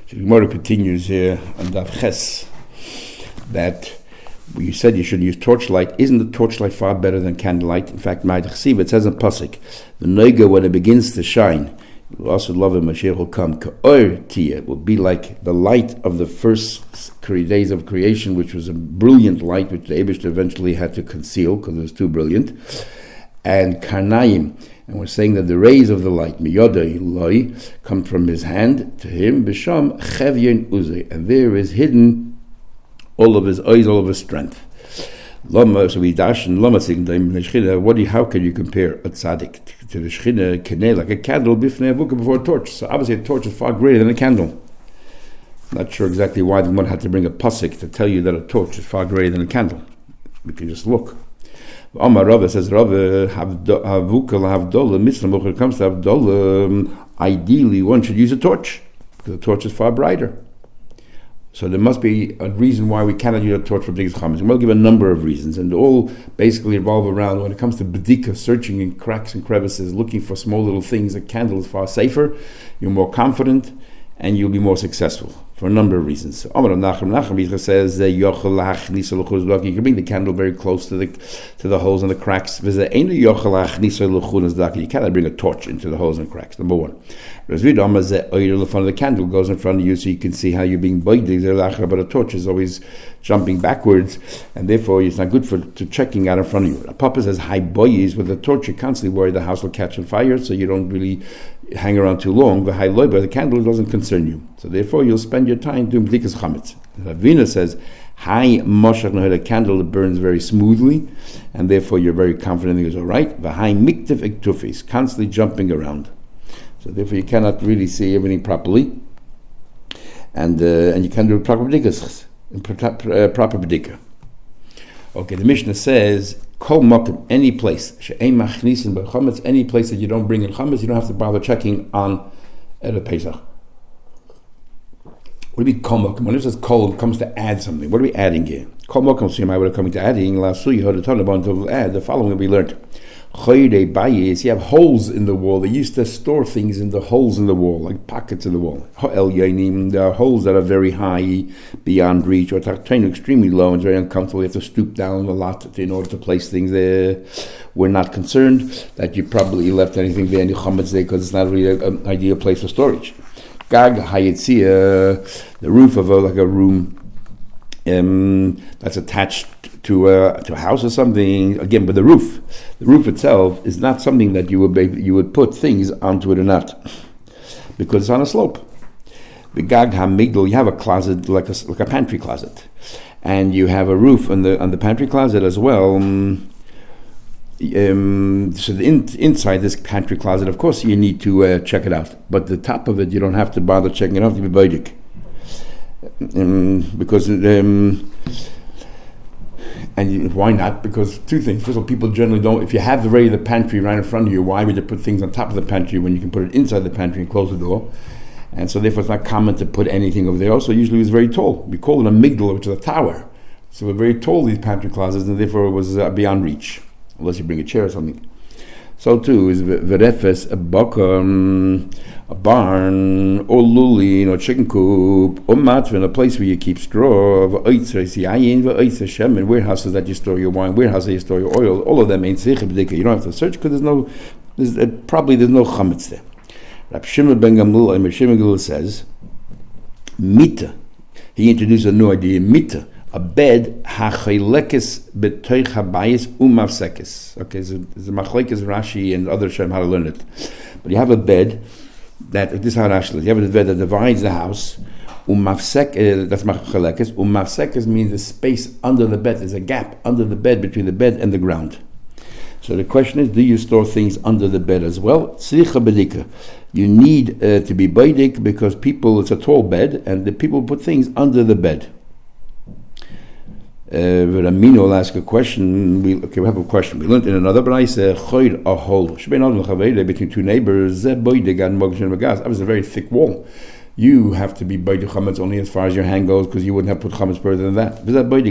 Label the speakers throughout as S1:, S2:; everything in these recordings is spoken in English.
S1: So the Gemara continues here on Daf Ches that you said you should use torchlight. Isn't the torchlight far better than candlelight? In fact, it says in Pasuk, the Noiga, when it begins to shine, you will also love it, Mashiach will come. It will be like the light of the first days of creation, which was a brilliant light, which the Eibishter eventually had to conceal because it was too brilliant. And Karnaim, and we're saying that the rays of the light, Miyoda Eloi, come from his hand to him, Bisham Chevyin Uzay, and there is hidden all of his eyes, all of his strength. So we dash and Lama Shechina. How can you compare a tzaddik to the Shechina Keneh, like a candle before a torch? So obviously a torch is far greater than a candle. Not sure exactly why the one had to bring a pasuk to tell you that a torch is far greater than a candle. We can just look. Amar Rava says, Rava Havukal Havdola Mitzvah. When it comes to Havdola, ideally one should use a torch because a torch is far brighter. So there must be a reason why we cannot use a torch for B'dikas Chametz. We'll give a number of reasons, and all basically revolve around when it comes to B'dika, searching in cracks and crevices, looking for small little things. A candle is far safer, you're more confident, and you'll be more successful for a number of reasons. Amar Nachum says you can bring the candle very close to the holes and the cracks. You cannot bring a torch into the holes and cracks. Number one. The candle goes in front of you so you can see how you're being boidig, but a torch is always jumping backwards, and therefore it's not good to checking out in front of you. Papa says high boys with a torch, you're constantly worried the house will catch on fire, so you don't really hang around too long. The high loy, but the candle doesn't concern you, so therefore you'll spend your time doing b'dikas chametz. Ravina says high moshach nohed, a candle that burns very smoothly, and therefore you're very confident it's all right. The high miktiv iktufis, constantly jumping around, so therefore you cannot really see everything properly, and you can't do proper b'dikas, proper b'dika. Okay, the Mishnah says kol makom, any place she'ein machnisin b'chametz, any place that you don't bring in chametz, you don't have to bother checking on Erev Pesach. What do you mean kol makom? When it says kol, it comes to add something. What are we adding here? Kol makom, so you might be coming to adding lasu, you heard the Torah about to add the following we learned. Choyre bayis, you have holes in the wall. They used to store things in the holes in the wall, like pockets in the wall. El yainim, there are holes that are very high, beyond reach, or extremely low and very uncomfortable. You have to stoop down a lot in order to place things there. We're not concerned that you probably left anything there in the chametz there because it's not really an ideal place for storage. Gag hayetzia, the roof of a room that's attached to a house or something. Again, but the roof itself is not something that you would put things onto it or not, because it's on a slope. The gag hamigdal, you have a closet like a pantry closet, and you have a roof on the pantry closet as well. So inside this pantry closet, of course, you need to check it out. But the top of it, you don't have to bother checking it out to be boidik. Because and why not? Because two things. First of all, people generally don't. If you have already the pantry right in front of you, why would you put things on top of the pantry when you can put it inside the pantry and close the door? And so therefore, it's not common to put anything over there. Also, usually it's very tall. We call it a migdal, which is a tower. So we're very tall, these pantry closets, and therefore it was beyond reach, unless you bring a chair or something. So too is verefes, a bakar, a barn, or luli, chicken coop, or matvin, a place where you keep straw, and warehouses that you store your wine, warehouses that you store your oil. All of them ain't sicher b'dika. You don't have to search because there's no chametz there. Rab Shimon ben Gamliel says, mita. He introduced a new idea, mita. A bed hachelekes betoich habayis umafsekes. Okay, so there's a machlekes Rashi and other Shem how to learn it. But you have a bed that this is how Rashi is. You have a bed that divides the house. Umafsek, that's machlekes. Umafsekes means the space under the bed. There's a gap under the bed between the bed and the ground. So the question is, do you store things under the bed as well? Tzricha bedika. You need to be baidik because it's a tall bed, and the people put things under the bed. Ramino will ask a question. We have a question. We learned in another brayse, choyd a hole between two neighbors. That was a very thick wall. You have to be boidig chametz only as far as your hand goes, because you wouldn't have put chametz further than that.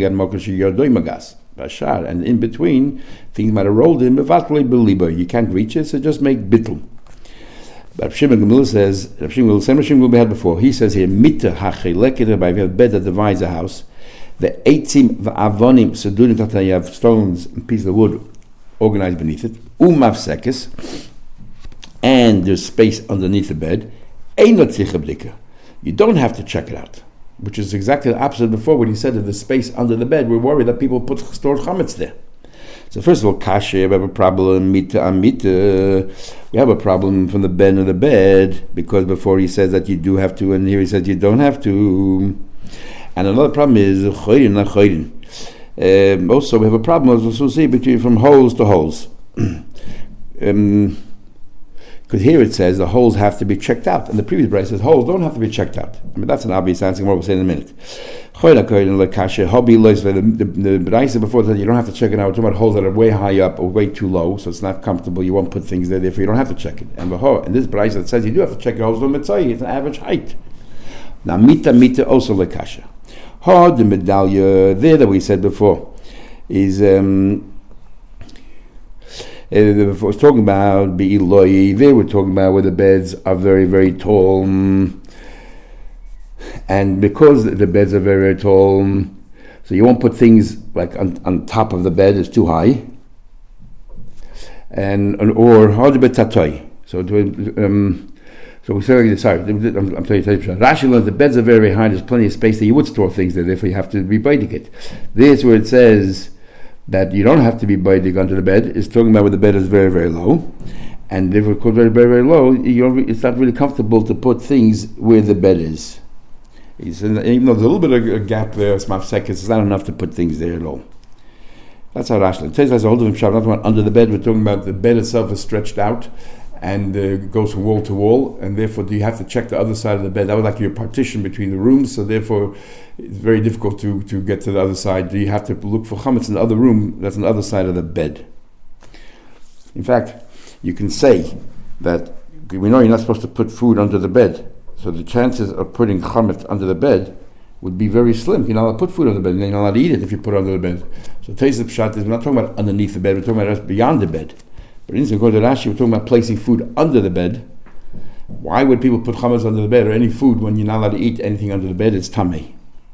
S1: And in between, things might have rolled in. You can't reach it, so just make bittul. Rav Shimon Gamliel says, Rav Shimon Gamliel we had before. He says here, Mita hacheleket, by a bed that divides a house. The eitzim v'avonim sedurim tata, you have stones and pieces of wood organized beneath it. Umavsekes, and there's space underneath the bed. Einot tzricha bdika. You don't have to check it out, which is exactly the opposite before when he said that there's space under the bed. We're worried that people store chametz there. So first of all, kasher, we have a problem, mita amita. We have a problem from the bed of the bed, because before he says that you do have to, and here he says you don't have to. And another problem is choyrin, not choyrin. Also, we have a problem, as we'll see, between from holes to holes. Because here it says the holes have to be checked out, and the previous brace says holes don't have to be checked out. I mean, that's an obvious answer. What we'll say in a minute. The brace before said you don't have to check it out. We're talking about holes that are way high up or way too low, so it's not comfortable. You won't put things there, therefore you don't have to check it. And this brace that says you do have to check it, holes don't mitzay. It's an average height. Now mita also lekasha. The medallia there that we said before is. Before talking about Be'iloi, they were talking about where the beds are very, very tall. And because the beds are very, very tall, so you won't put things like on top of the bed, it's too high. Or Hadibet Tatoi. So we're saying, sorry, I'm telling you, Rashi learned the beds are very, very high, there's plenty of space that you would store things there, therefore you have to be biting it. This where it says that you don't have to be biting under the bed, is talking about where the bed is very, very low. And if it's very, very, very low, it's not really comfortable to put things where the bed is. Even though there's a little bit of a gap there, it's not enough to put things there at all. That's how Rashi. It says as a whole different shot, not about under the bed, we're talking about the bed itself is stretched out and goes from wall to wall, and therefore you have to check the other side of the bed. That was like your partition between the rooms, so therefore it's very difficult to get to the other side. You have to look for chametz in the other room that's on the other side of the bed. In fact, you can say that we know you're not supposed to put food under the bed, so the chances of putting chametz under the bed would be very slim. You're not allowed to put food under the bed, you're not allowed to eat it if you put it under the bed. So Teis Pshat is, we're not talking about underneath the bed, we're talking about beyond the bed. But in according to Rashi, we're talking about placing food under the bed. Why would people put chametz under the bed or any food when you're not allowed to eat anything under the bed? It's tamei.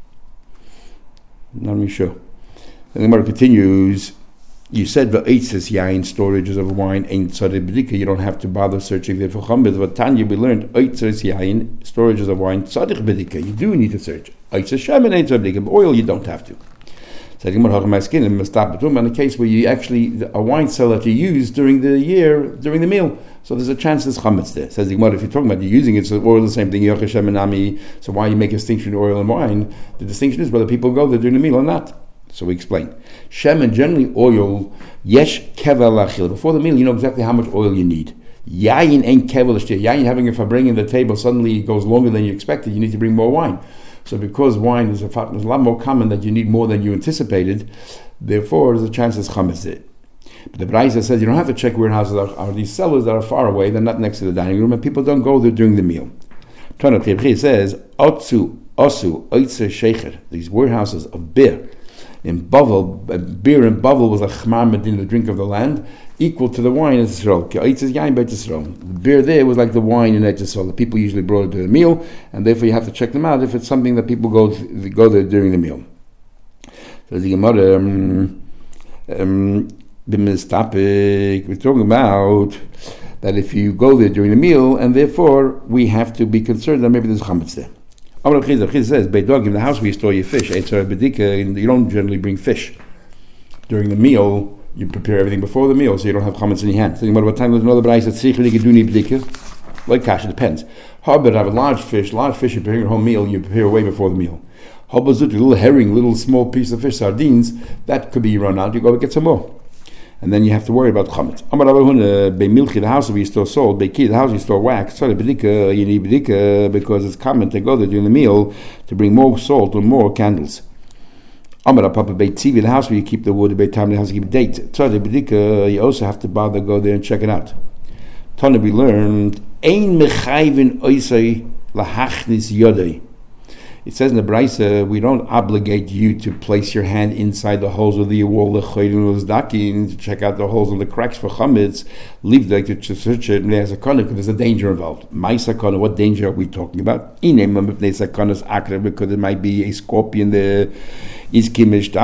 S1: Not really sure. And the Gemara continues. You said v'eitzes yain, storages of wine ain't tzadeh b'dika. You don't have to bother searching there for chametz. But Tanya, we learned eitzes yain, storages of wine tzadeh b'dika. You do need to search. Eitzes shemen ain't tzadeh b'dika. But oil you don't have to. So the Gemara my skin and stop between on the case where you actually a wine cellar that you use during the year during the meal. So there's a chance there's chametz there. Says the Gemara, if you're talking about you using it, so oil is the same thing. So why you make a distinction between oil and wine? The distinction is whether people go there during the meal or not. So we explain. Shemen, generally oil, yesh kevel achil. Before the meal, you know exactly how much oil you need. Yayin ain't kevel ashtir. Yayin, having if I bring in the table, suddenly it goes longer than you expected. You need to bring more wine. So because wine is a lot more common that you need more than you anticipated, therefore there's a chance it's chametz there. But the Braisa says you don't have to check warehouses are these cellars that are far away, they're not next to the dining room, and people don't go there during the meal. Tanakh Chibchi says, Otsu, Osu, Oitzer Shecher, these warehouses of beer. In Bavel, beer in Bavel was a chmar medin, the drink of the land, equal to the wine in Yisrael. The beer there was like the wine in Yisrael. The people usually brought it to the meal, and therefore you have to check them out if it's something that people go there during the meal. So the Gemara, we're talking about that if you go there during the meal, and therefore we have to be concerned that maybe there's chametz there. Chiz says, Beidog, in the house where you store your fish, you don't generally bring fish. During the meal, you prepare everything before the meal, so you don't have chametz in your hand. Thinking about what time there's another price that tzricha do need b'dika. Like cash, it depends. How about have a large fish, you prepare your whole meal, you prepare way before the meal. How about a little herring, little small piece of fish, sardines, that could be run out, you go get some more. And then you have to worry about chametz. Milchi, the house where you store salt, Beiki, the house you store wax. Sorry, b'dika, you need b'dika because it's common to go there during the meal to bring more salt or more candles. Amar Papa Beit Tzivi, the house where you keep the wood, Beit Tam, the house you keep date. Sorry, b'dika, you also have to bother go there and check it out. Tana, we learned, Ein mechayvin oisai lahachnis yodei. It says in the Braisa, we don't obligate you to place your hand inside the holes of the wall, to check out the holes and the cracks for chametz. Leave to search it because there's a danger involved. My sakana, what danger are we talking about? Because it might be a scorpion there. How do you use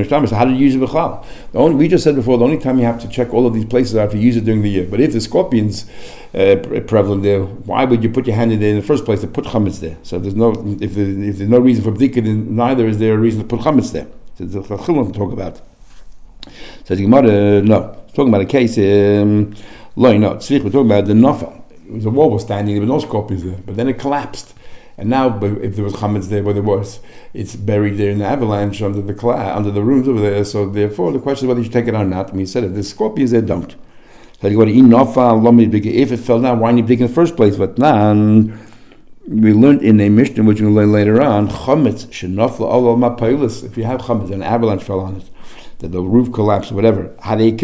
S1: it? We just said before, the only time you have to check all of these places are if you use it during the year. But if the scorpion's prevalent there, why would you put your hand in there in the first place to put chametz there? So if there's no reason for bdika, then neither is there a reason to put chametz there. So there's a chilul to talk about. So the Gemara, no, it's talking about a case. We're talking about the nafel. It was a wall was standing, there were no scorpions there, but then it collapsed. And now, if there was chametz there, where there was, it's buried there in the avalanche under the rooms over there. So therefore, the question is whether you should take it out or not. And we said if there's scorpions there, don't. So you go to if it fell down, why didn't you dig in the first place? But now we learned in a Mishnah, which we'll learn later on, chametz shenafla all my payulis. If you have chametz, an avalanche fell on it, that the roof collapsed, or whatever.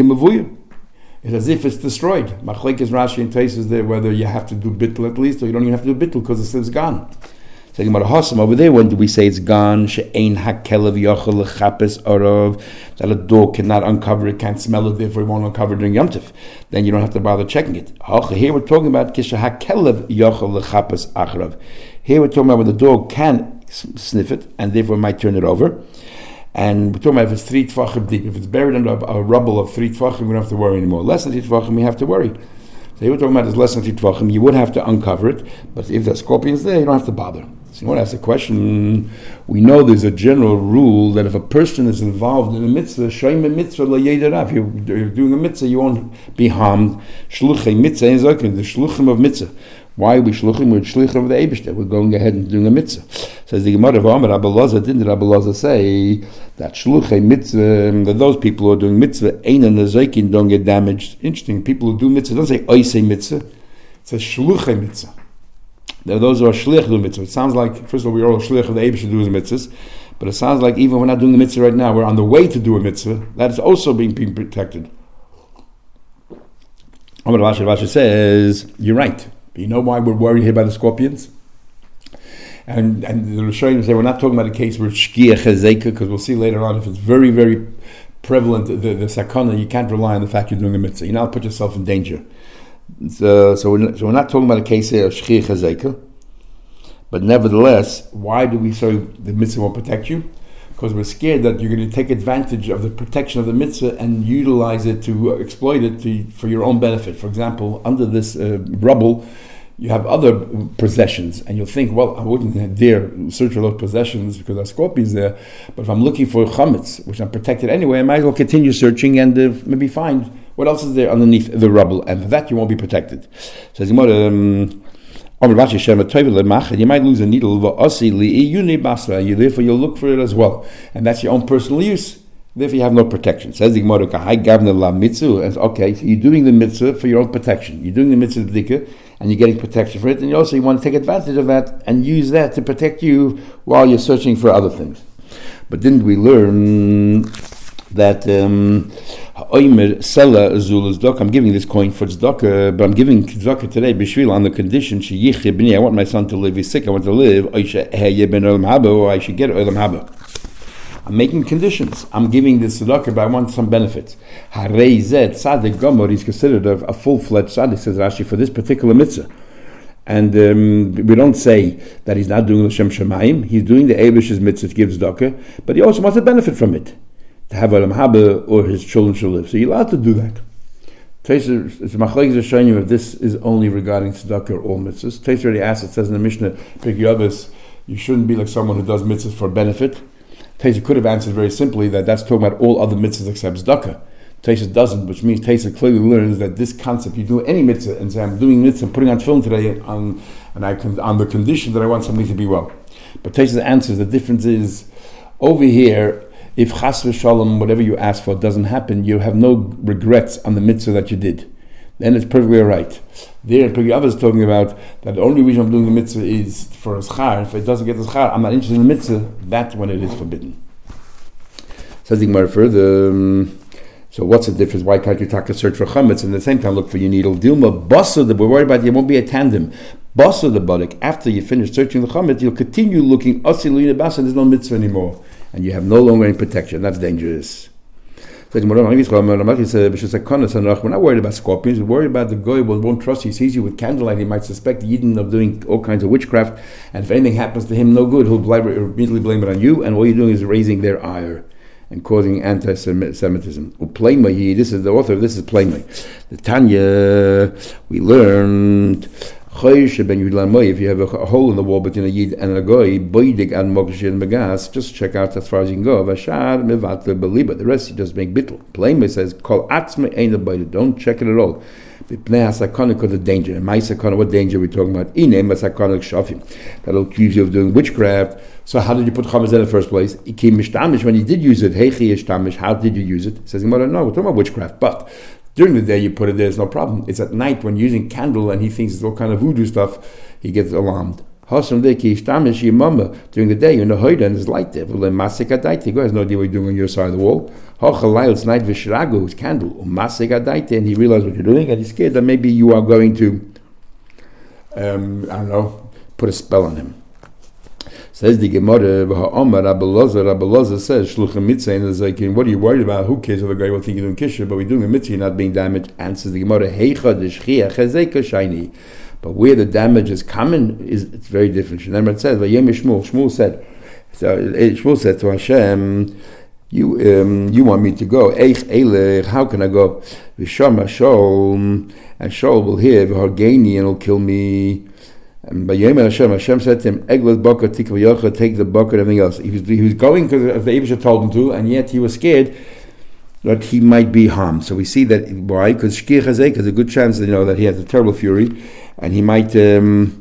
S1: It's as if it's destroyed. Machlekes Rashi and Taisus there whether you have to do bittul at least, or you don't even have to do bittul because it's gone. Talking about a Hassam over there, when do we say it's gone? She'ein hakelev yochel lechapes orav, that a dog cannot uncover it, can't smell it, therefore it won't uncover it during Yom Tov. Then you don't have to bother checking it. Here we're talking about kisha hakelev yochel lechapes achrav. Here we're talking about when the dog can sniff it and therefore might turn it over. And we're talking about if it's 3 tfachim deep. If it's buried under a rubble of 3 tfachim, we don't have to worry anymore. Less than 3 tfachim, we have to worry. So here we're talking about is less than 3 tfachim. You would have to uncover it, but if there's scorpions there, you don't have to bother. So you want to ask a question. We know there's a general rule that if a person is involved in a mitzvah, shoym mitzvah la yederav. You're doing a mitzvah, you won't be harmed. Shluchim mitzvah is okay. The shluchim of mitzvah. Why are we shluchim? We're shluchim of the Eibishter. We're going ahead and doing a mitzvah. Says the Gemara of Amar Rabbi Loza, didn't Rabbi Loza say that shluchim mitzvah, that those people who are doing mitzvah, ein and nezaikin, don't get damaged. Interesting. People who do mitzvah don't say oisei mitzvah. It says shluchim mitzvah. There are those who are shlich do mitzvah. It sounds like, first of all, we're all shlich of the Eibishter doing mitzvahs, but it sounds like even we're not doing the mitzvah right now, we're on the way to do a mitzvah. That is also being protected. Amar Rashi says, you're right. You know why we're worried here by the scorpions? And the Rishonim say we're not talking about a case where shkia chazeka, because we'll see later on if it's very, very prevalent, the sakana, you can't rely on the fact you're doing a mitzvah. You now put yourself in danger. So we're not talking about a case here of shkia chazeka. But nevertheless, why do we say the mitzvah won't protect you? Because we're scared that you're going to take advantage of the protection of the mitzvah and utilize it to exploit it for your own benefit. For example, under this rubble, you have other possessions, and you'll think, well, I wouldn't dare search for those possessions because there are scorpions there, but if I'm looking for chametz, which I'm protected anyway, I might as well continue searching and maybe find what else is there underneath the rubble, and for that you won't be protected. So you might lose a needle, therefore you'll look for it as well, and that's your own personal use. Therefore you have no protection. Says the Gemara, okay, so you're doing the mitzvah for your own protection. You're doing the mitzvah b'dika, and you're getting protection for it, and you also want to take advantage of that and use that to protect you while you're searching for other things. But didn't we learn that I'm giving this coin for tzedakah, but I'm giving tzedakah today b'shvil on the condition I want my son to live. He's sick. I want to live. Or I should get olam haba. I'm making conditions. I'm giving this tzedakah, but I want some benefits. Harei zeh tzaddik gomer is considered a full-fledged tzaddik, says Rashi, for this particular mitzvah. And we don't say that he's not doing l'shem shamayim. He's doing the Eibish's mitzvah to give tzedakah, but he also wants to benefit from it, to have olam haba or his children should live. So you're allowed to do that. It's machlekes is showing you if this is only regarding tzedakah or all mitzvahs. Taisa already asked. It says in the Mishnah, Pirkei Avos, you shouldn't be like someone who does mitzvahs for benefit. Taisa could have answered very simply that that's talking about all other mitzvahs except tzedakah. Taisa doesn't, which means Taisa clearly learns that this concept, you do any mitzvah and say, I'm doing mitzvah, I'm putting on film today on the condition that I want something to be well. But Taisa answers, the difference is, over here, if chas v'shalom, whatever you ask for doesn't happen, you have no regrets on the mitzvah that you did. Then it's perfectly all right. There, Pirkei Avos is talking about that the only reason I'm doing the mitzvah is for a schar. If it doesn't get a schar, I'm not interested in the mitzvah. That's when it is forbidden. Says the Gemara further. So what's the difference? Why can't you search for chametz and at the same time look for your needle? Dilma basa that we're worried about. There won't be a tandem. Basa the Badik, after you finish searching the chametz, you'll continue looking, Asilu Basa, there's no mitzvah anymore. And you have no longer any protection. That's dangerous. We're not worried about scorpions. We're worried about the guy who won't trust you. He sees you with candlelight. He might suspect Yidden of doing all kinds of witchcraft. And if anything happens to him, no good. He'll immediately blame it on you. And all you're doing is raising their ire and causing anti-Semitism. This is the author of this is Playmay. The Tanya, we learned, if you have a hole in the wall between a Yid and a Goy, just check out as far as you can go. The rest you just make bittul. Playmay says, don't check it at all. Because of danger. And my sakana, what danger are we talking about? That'll accuse you of doing witchcraft. So how did you put chametz in the first place? When you did use it, how did you use it? It says, no, we're talking about witchcraft. But during the day you put it there, it's no problem. It's at night when you're using candle and he thinks it's all kind of voodoo stuff, he gets alarmed. During the day you're in the hoida and there's light there. Go has no idea what you're doing on your side of the wall. It's night it's candle. And he realizes what you're doing and he's scared that maybe you are going to put a spell on him. Says the Gemara, Rabbi Loza says, Shluchim Mitzvah, and it's like, what are you worried about? Who cares if the guy will think you're doing Kisha, but we're doing a Mitzvah, you're not being damaged. Answers the Gemara, but where the damage is common, it's very different. Shneimar says, Shmuel said to Hashem, you want me to go. How can I go? Vishama Shol, and Shol will hear, V'hargeini, and will kill me. And by Yom Hashem said to him, Eglet Baka Tikva Yocha, take the bucket and everything else. He was going because the Eibusha told him to, and yet he was scared that he might be harmed. So we see that, why? Because Shkir Chazek has a good chance that he has a terrible fury, and he might, he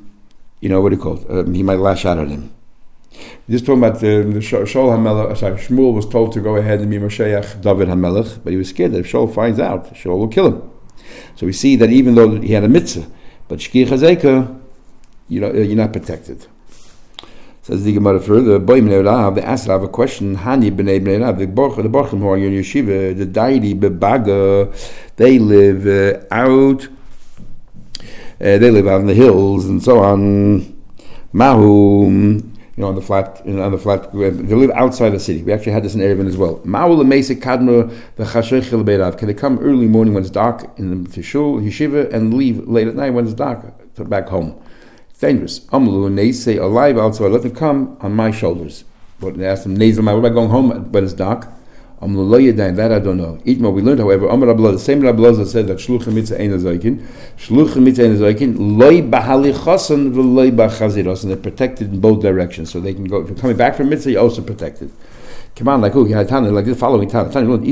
S1: might lash out at him. Just talking about the Shaul HaMelech, Shmuel was told to go ahead and be Moshiach David HaMelech, but he was scared that if Shaul finds out, Shaul will kill him. So we see that even though he had a mitzvah, but Shkir Chazek, you're not protected. Says the Gemara further, they asked, I have a question, Hani b'nei Rav, the Borchim who are in yeshiva, the Dairi bebaga, they live out in the hills and so on. Mahu, on the flat, they live outside the city. We actually had this in Erevin as well. Can they come early morning when it's dark in the shul, yeshiva, and leave late at night when it's dark back home? It's dangerous. Amlu, and they say alive outside, let them come on my shoulders. But they asked them, what about going home when it's dark? Amlu lo yedain, that I don't know. Itma, we learned, however, Amar Rabbi Loza, the same Rabbi Loza said that Shluchim Mitzvah Ein Azaykin, Loi Bahalichasan v'Loi Bachaziros, and they're protected in both directions. So they can go, if you're coming back from Mitzvah, you're also protected. Come on, like the following Tana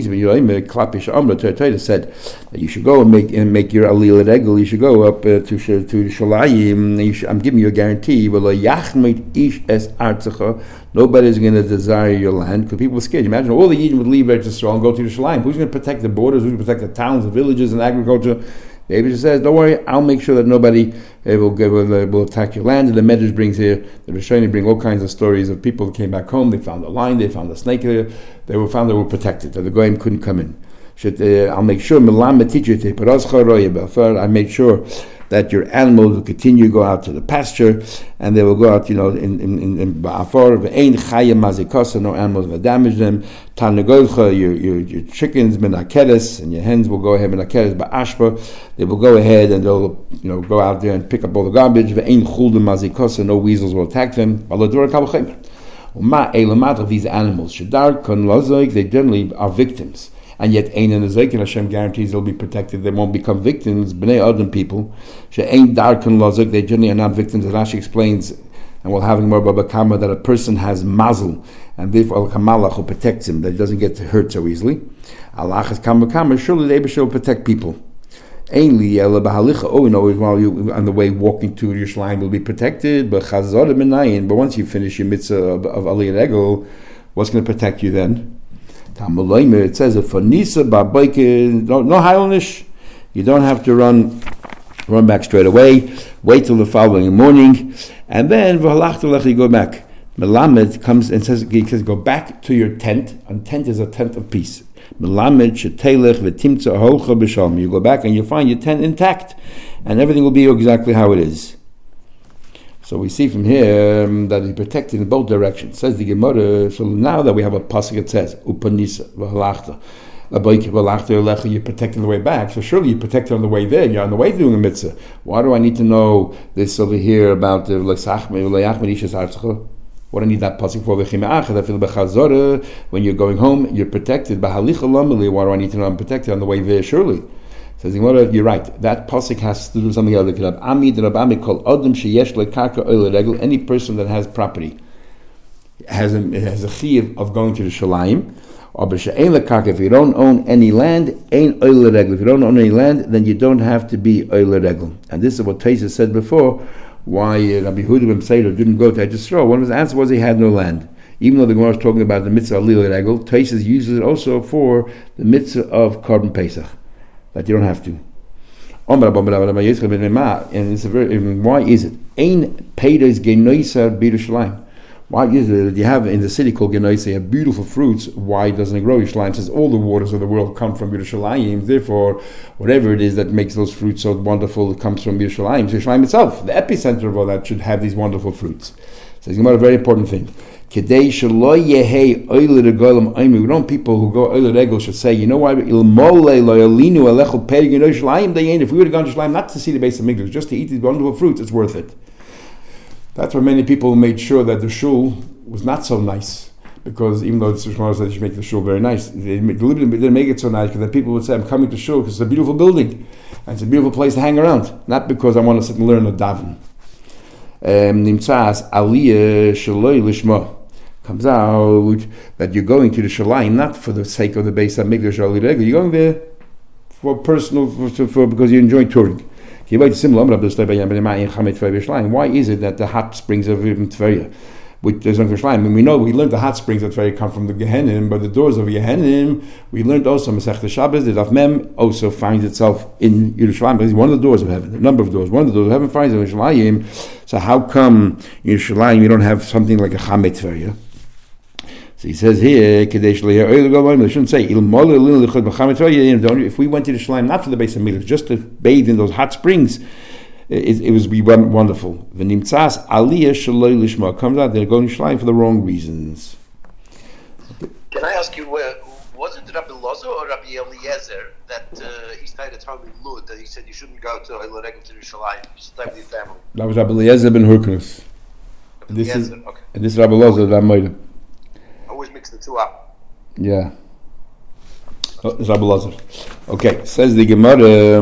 S1: said that you should go and make your alil regel. You should go up to Shalayim. I'm giving you a guarantee. Nobody's going to desire your land because people are scared. Imagine all the Yidden would leave Eretz Yisrael and go to Shalayim. Who's going to protect the borders? Who's going to protect the towns, the villages, and agriculture? The Eibusha says, don't worry, I'll make sure that nobody will attack your land. And the Medrash brings here, the Rishonim bring all kinds of stories of people who came back home, they found a lion, they found a snake there, they were protected, that the Goyim couldn't come in. I'll make sure, I made sure that your animals will continue to go out to the pasture, and they will go out, in Ba'afar, no animals will damage them. Your chickens, menakeres, and your hens will go ahead, menakeres, ba'ashpa, they will go ahead and they'll, go out there and pick up all the garbage. No weasels will attack them. These animals, they generally are victims. And yet, Ein and Azaykin, Hashem guarantees they'll be protected. They won't become victims. Bnei Adam people, She'ein Darkan Lozak, they generally are not victims. As Rashi explains, and we'll have more Baba Kama, that a person has mazel, and therefore Al-Kamalach who protects him, that he doesn't get hurt so easily. Allah has Kama Kama, surely the Eibusha will protect people. Ainly always while you on the way walking to Yerushalayim will be protected. But once you finish your mitzvah of Aliyah Regel, what's going to protect you then? It says that for Nisa Babaike, no Hailnish, you don't have to run back straight away. Wait till the following morning, and then you go back. Melamed comes and says, he says, go back to your tent. And tent is a tent of peace. Melamed shetelech v'timtza holcha b'shalom. You go back and you find your tent intact, and everything will be exactly how it is. So we see from here that he's protected in both directions. Says the Gemara. So now that we have a pasuk, it says upanisa v'halachta. You're protected on the way back, so surely you're protected on the way there. You're on the way doing a mitzvah. Why do I need to know this over here about the what do I need that pasuk for? When you're going home, you're protected. Why do I need to know I'm protected on the way there? Surely. Says you're right. That pasuk has to do something else. Any person that has property has a chiyuv of going to the shalayim. If you don't own any land, ain't oile regel. If you don't own any land, then you don't have to be oile regel. And this is what Taisa said before. Why Rabbi Yehuda ben Seder didn't go to Eretz. One of his answers was he had no land. Even though the Gemara is talking about the mitzvah of Lila Regel, Taisa uses it also for the mitzvah of Korban Pesach, that you don't have to. And it's why is it? Ein peiros genoisa b'Yerushalayim. Why is it that you have in the city called Genoisa, you have beautiful fruits? Why doesn't it grow? Yerushalayim says all the waters of the world come from Yerushalayim. Therefore, whatever it is that makes those fruits so wonderful, it comes from Yerushalayim. So Yerushalayim itself, the epicenter of all that, should have these wonderful fruits. So it's a very important thing. We don't people who go oile regel should say, you know why? If we would have gone to Yerushalayim not to see the base of Mikdash, just to eat these wonderful fruits, it's worth it. That's why many people made sure that the shul was not so nice, because even though the Shulchan said you should make the shul very nice, they didn't make it so nice because then people would say, I'm coming to shul because it's a beautiful building and it's a beautiful place to hang around, not because I want to sit and learn a daven. Nimtzas aliyah shaloi lishma. Comes out that you're going to the shalayim not for the sake of the base of Mikdash or Regel. You're going there for personal, for because you enjoy touring. Why is it that the hot springs of Tveria, which there's on Yerushalayim, and we learned the hot springs of Tveria come from the Gehenim, but the doors of Gehenim, we learned also Masechta Shabbos, the Daf Mem also finds itself in Yerushalayim, because it's one of the doors of heaven, the number of doors. One of the doors of heaven finds in Yerushalayim. So how come in Yerushalayim you don't have something like a Chamet Tveria? So he says here, they shouldn't say, if we went to the Shalayim not for the base of Mikdash, just to bathe in those hot springs, it was be wonderful. The Nimtzas aliyah shaloi lishma comes out they're going to Shalayim for the wrong reasons.
S2: Can I ask you, was it Rabbi Lozo or Rabbi Eliezer that he stayed at home in Lud, that he said you shouldn't go to Oile Regel to the Shalayim, you should stay with your family?
S1: That was Rabbi Eliezer ben Hurkanus. And this is Rabbi Lozo that made it.
S2: Always mix the two up.
S1: Yeah. It's Rabbi Lazar. Okay, says the Gemara.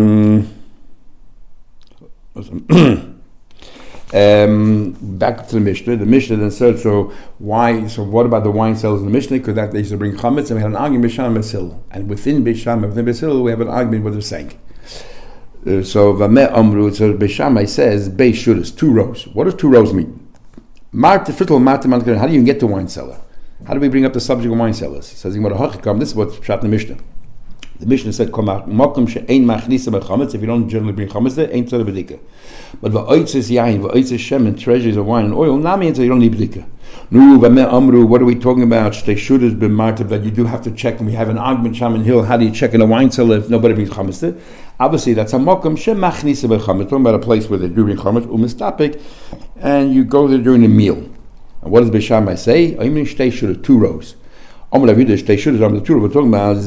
S1: Back to the Mishnah. The Mishnah then said, so what about the wine sellers in the Mishnah? Because that they used to bring chametz, and we had an argument Bisham Basil. And within Basil, we have an argument what they're saying. So Vameh Amru, so Beishamai says, Beis Shudas, 2 rows. What does 2 rows mean? How do you even get to wine cellar? How do we bring up the subject of wine cellars? Says this is what's shot in the Mishnah. The Mishnah said, if you don't generally bring chametz there, ain't tzara b'dika. But v'oitzes yain, v'oitzes shem, and treasures of wine and oil, nami, and so you don't need b'dika. Nu v'meh amru, what are we talking about? Shtei shudas b'martav, that you do have to check, and we have an argument, Sham and Hill, how do you check in a wine cellar if nobody brings chametz there? Obviously, that's a mokum shem machnisa b'chametz, talking about a place where they do bring chametz, umistapik, and you go there during a meal. And what does Beishamai say? I mean, shtei shudas, 2 rows. We're talking about is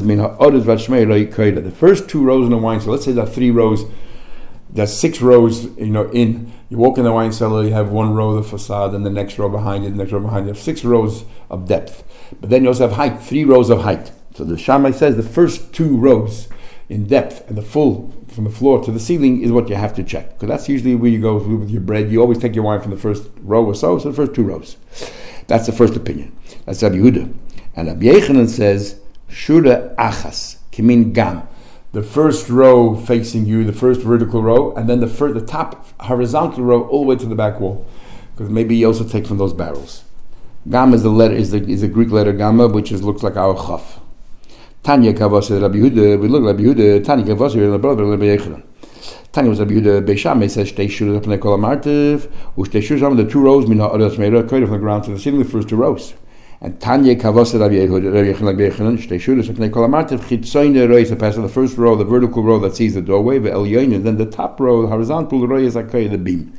S1: the first 2 rows in the wine cellar. Let's say there are 3 rows. There's 6 rows. In you walk in the wine cellar, you have 1 row of the facade, and the next row behind it, the next row behind it. You have 6 rows of depth, but then you also have height. 3 rows of height. So the Shammai says the first 2 rows in depth and the full from the floor to the ceiling is what you have to check, because that's usually where you go with your bread. You always take your wine from the first row or so. So the first 2 rows. That's the first opinion. That's Rabbi Yehuda. And Rabbi Yechanan says, Shura Achas, Kimin Gam. The first row facing you, the first vertical row, and then the top horizontal row all the way to the back wall. Because maybe you also take from those barrels. Gam is the Greek letter Gamma, which looks like our Chaf. Tanya Kavasa Rabbi Yehuda, we look at Rabbi Yehuda, Tanya Kavasa, and the brother of Rabbi Yechanan. Tanya was Rabbi Yehuda, Beishamai says, Shtei Shura Pnei Kol Amartiv, Shtei Shura, the 2 rows, Mina Odas Meira, from the ground to the ceiling, the first 2 rows. And Tanya Kavasa Rabbi Yechanan, Shtei Shura Pnei Kol Amartiv, Chitzoyne Roy, the first row, the vertical row that sees the doorway, the Elyoin, and then the top row, the horizontal row is like the beam.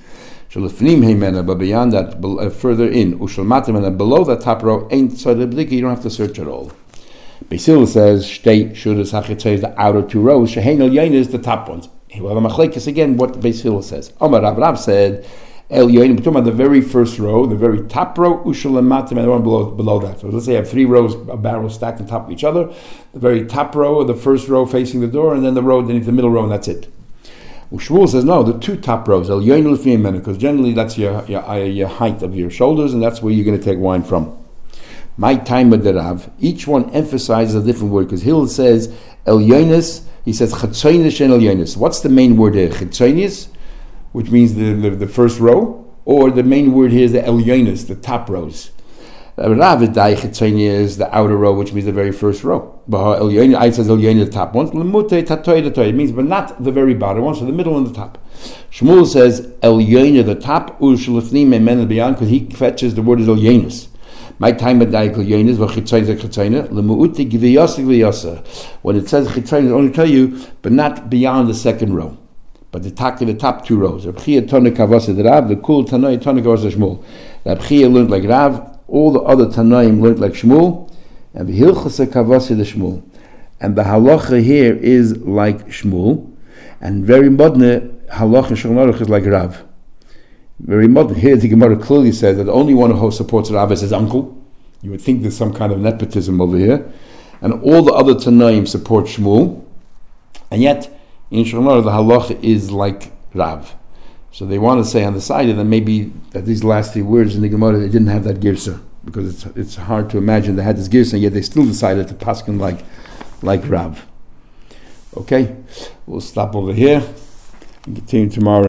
S1: Shalafnim heimena, but beyond that, further in, ushalmatim, and below that top row, ain't tzadeh b'dika, you don't have to search at all. Beis says, shtei shudas hachitzay is the outer two rows, shehein el yain is the top ones. Well, the machlekes again, what Beis Hillel says. Omar Rav said, el yain, we're talking about the very first row, the very top row, ushalmatim, and the one below that. So let's say you have 3 rows of barrels stacked on top of each other, the very top row, or the first row facing the door, and then the row, then the middle row, and that's it. Shmuel says, no, the 2 top rows, el yain l'fiyim mena, because generally that's your height of your shoulders, and that's where you're going to take wine from. My time with the Rav, each one emphasizes a different word, because Hillel says, el yonis, he says, chatzonis and el yonis. What's the main word here? Chatzonis, which means the first row, or the main word here is the el yonis, the top rows. Rav is the outer row, which means the very first row. I says el yonis, the top ones. It means, but not the very bottom ones, so the middle and the top. Shmuel says el yonis, the top, ushalafnim and men beyond, because he fetches the word is el yonis. My time at Daikal Yonis, Lemuuti Gviyasa. When it says Chitzain, it only tell you, but not beyond the second row. But the top 2 rows. Rabchia Tana Kavasa the Rav, the Kul Tanai Tana Kavasa Shmuel. Rabchia learned like Rav, all the other Tanaim learned like Shmuel, and the Hilchasa Kavasa the Shmuel. And the halacha here is like Shmuel, and very modern halacha Shulchan is like Rav. Very modern. Here the Gemara clearly says that the only one who supports Rav is his uncle. You would think there's some kind of nepotism over here. And all the other Tanaim support Shmuel. And yet, in Shulchan the halacha is like Rav. So they want to say on the side that maybe that these last 3 words in the Gemara, they didn't have that girsa. Because it's hard to imagine they had this girsa, and yet they still decided to paskin like Rav. Okay? We'll stop over here and continue tomorrow.